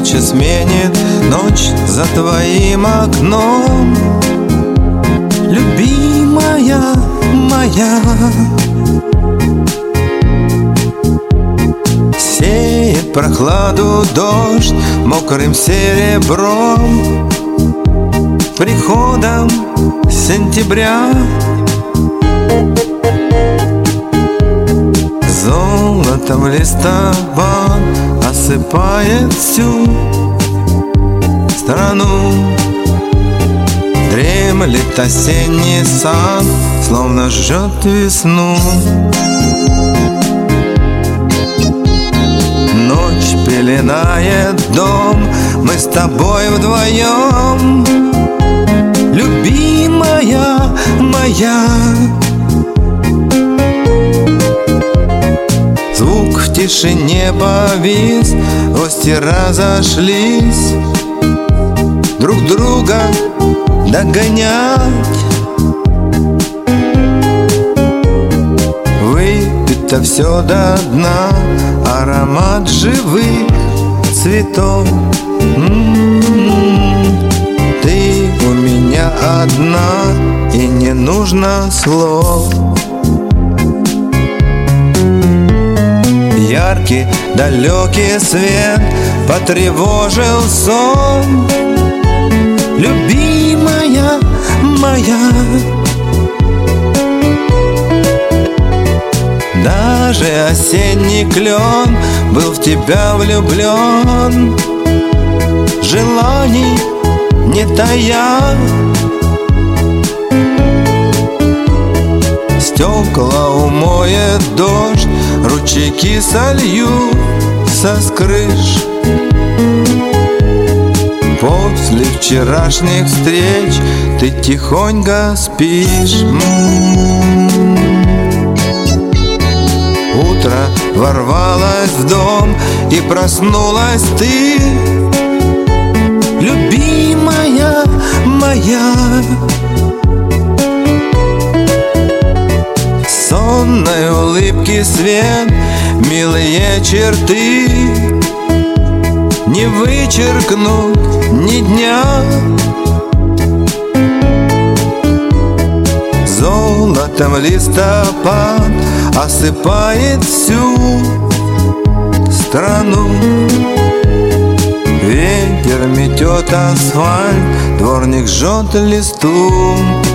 Туча сменит ночь за твоим окном. Любимая моя, сеет прохладу дождь мокрым серебром. Приходом сентября золотом листопад осыпает всю страну. Дремлет осенний сад, словно ждет весну. Ночь пеленает дом, мы с тобой вдвоем. Любимая моя, звук в тишине повис, гости разошлись друг друга догонять. Выпито все до дна, аромат живых цветов. Ты у меня одна, и не нужно слов. Яркий, далекий свет потревожил сон. Любимая моя, даже осенний клен был в тебя влюблен. Желаний не тая, стекла умоет дождь, ручейки сольются с крыш. После вчерашних встреч ты тихонько спишь. Утро ворвалось в дом, и проснулась ты. Любимая моя, сонной улыбки свет, милые черты не вычеркнуть ни дня. Золотом листопад осыпает всю страну. Ветер метет асфальт, дворник жжет листу.